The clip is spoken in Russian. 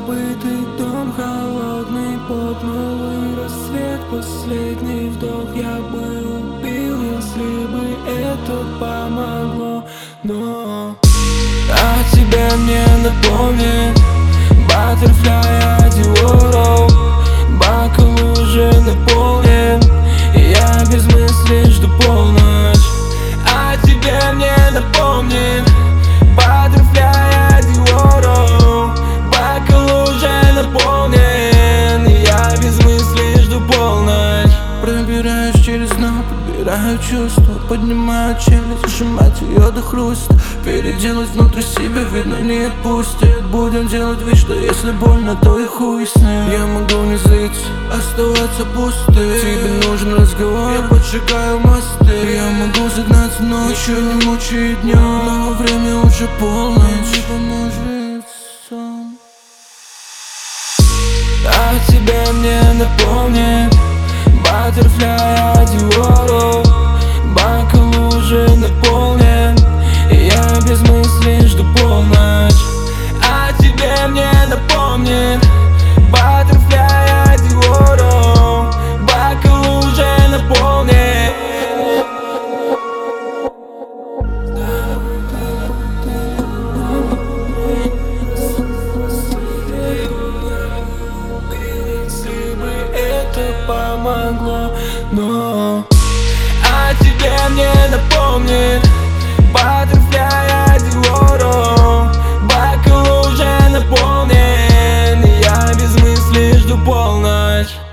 забытый дом, холодный пот, новый рассвет, последний вдох. Я бы убил, если бы это помогло, но тебе мне напомнит Баттерфляй Диоров. Бокал уже наполнен, и я без мысли жду полночь. Тебе мне напомнит Баттерфляй Диоров. Бокал уже наполнен, и я без мысли жду полночь. Пробираюсь через дно, подбираю чувства, поднимаю челюсть, сжимать ее до хруста. Переделать внутри себя, видно, не отпустит. Будем делать вид, что если больно, то и хуй с ним. Я могу не злиться, оставаться пустым. Тебе нужен разговор, я поджигаю мосты. Я могу загнать ночью, не мучить днем, но время уже полночь, не поможет сон. Тебе мне напомнит Баттерфляй Диоров. Бокал уже наполнен, и я без мысли жду полночь. Тебе мне напомнит Баттерфляй Диоров. Бокал уже наполнен. Если бы это помогло, но тебе мне напомнит Баттерфляй Диоров. Бокал уже наполнен, и я без мысли жду полночь.